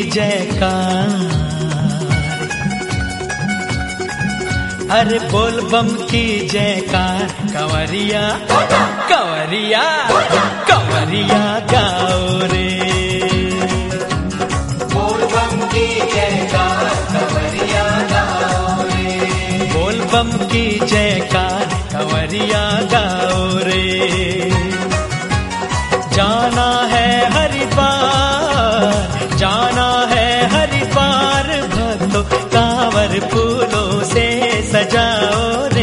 जयकार, अरे बोल बम की जयकार, कंवरिया कंवरिया कंवरिया गाओ रे। बोल बम की जयकार, कंवरिया गाओ रे। बोल बम की जयकार, कंवरिया गाओ रे। जाना है हरिद्वार, जाना है हरिद्वार, भक्तों कांवर फूलों से सजाओ रे।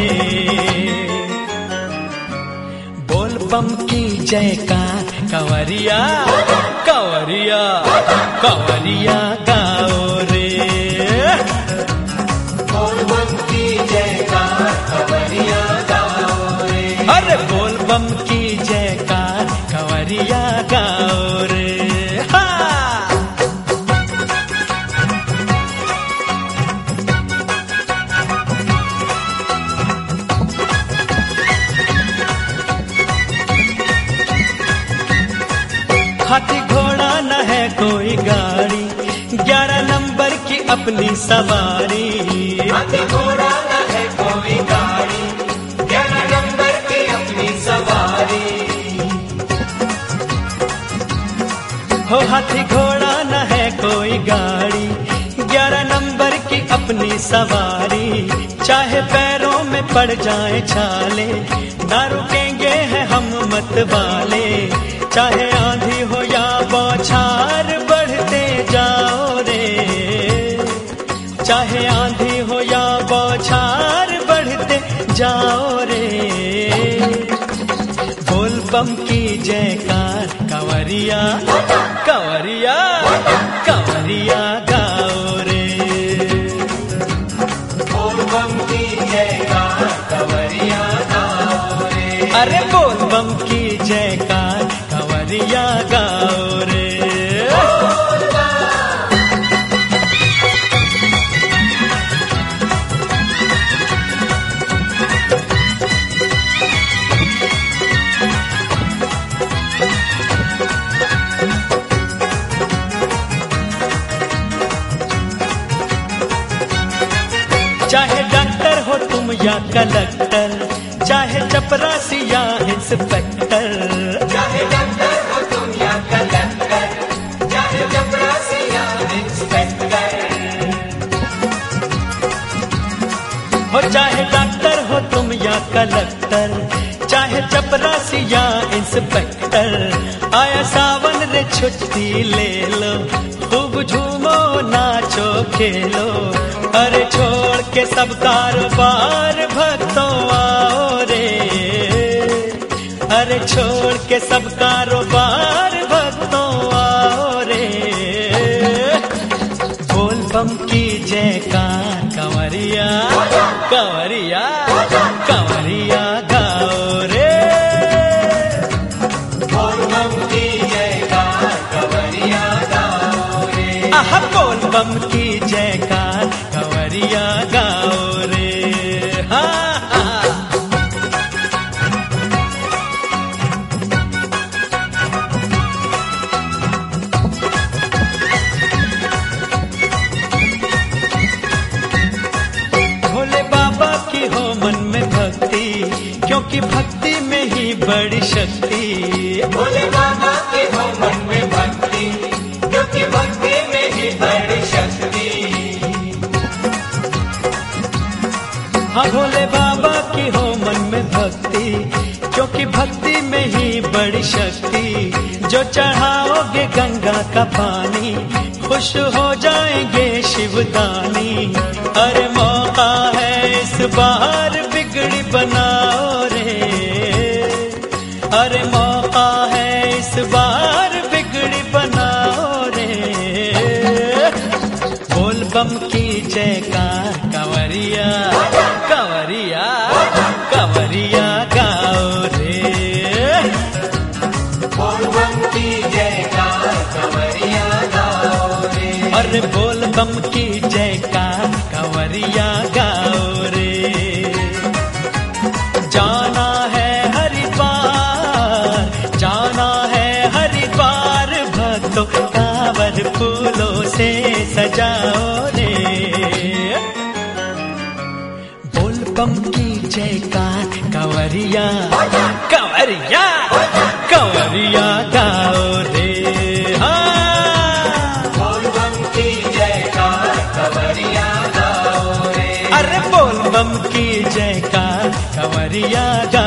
बोल बम की जयकार, कंवरिया कंवरिया कंवरिया गाओ रे। बोल बम की जयकार, कंवरिया गाओ रे। अरे बोल बम की जयकार, कंवरिया गाओ रे। हाथी घोड़ा न है कोई गाड़ी, 11 नंबर की अपनी सवारी। हाथी घोड़ा न है कोई गाड़ी, 11 नंबर की अपनी सवारी। हो हाथी घोड़ा न है कोई गाड़ी, 11 नंबर की अपनी सवारी। चाहे पैरों में पड़ जाए छाले, ना रुकेंगे हैं हम मत वाले। चाहे आंधी हो या बौछार, बढ़ते जाओ रे। चाहे आंधी हो या बौछार, बढ़ते जाओ रे। बोल बम की जयकार, कंवरिया कंवरिया कंवरिया गाओ रे। बोल बम की जयकार, कंवरिया गाओ रे। अरे बोल बम की जयकार, कंवरिया गाओ रे। चाहे डॉक्टर हो तुम या कलेक्टर, चाहे चपरासी या इंस्पेक्टर। चाहे डॉक्टर हो तुम या कलेक्टर, चाहे चपरासी या इंस्पेक्टर। हो चाहे डॉक्टर हो तुम या कलेक्टर, चाहे चपरासी या इंस्पेक्टर। आया सावन रे छुट्टी ले लो, खूब झूमो नाचो खेलो। अरे छोड़ के सब कारोबार, भक्तों आओ रे। अरे छोड़ के सब कारोबार, भक्तों आओ रे। बोल बम की जयकार, कंवरिया कंवरिया कंवरिया गाओ रे। बोल बम की जयकार, कंवरिया गाओ रे। आहा बोल बम की जयकार, कंवरिया गाओ रे। हाँ हाँ। भोले बाबा की हो मन में भक्ति, क्योंकि भक्ति में ही बड़ी शक्ति। भोले बाबा की हो मन में भक्ति, क्योंकि भक्ति में ही बड़ी शक्ति। हाँ भोले बाबा की हो मन में भक्ति, क्योंकि भक्ति में ही बड़ी शक्ति। जो चढ़ाओगे गंगा का पानी, खुश हो जाएंगे शिवदानी। अरे मौका है इस बार, बिगड़ी बनाओ रे। अरे मौका है इस बार, बिगड़ी बनाओ रे। बोल बम की जयकार, कंवरिया कंवरिया कंवरिया गाओ रे। बोल बम की जयकार, कंवरिया गाओ रे। अरे बोल बम की जयकार, कंवरिया गाओ रे। जाना है हरिद्वार, जाना है हरिद्वार, भक्तों कांवर फूलों से बोल बम की जयकार कंवरिया कंवरिया कंवरिया गाओ रे हाँ। बोल बम की जयकार कंवरिया गाओ रे। अरे बोल बम की जयकार कंवरिया गाओ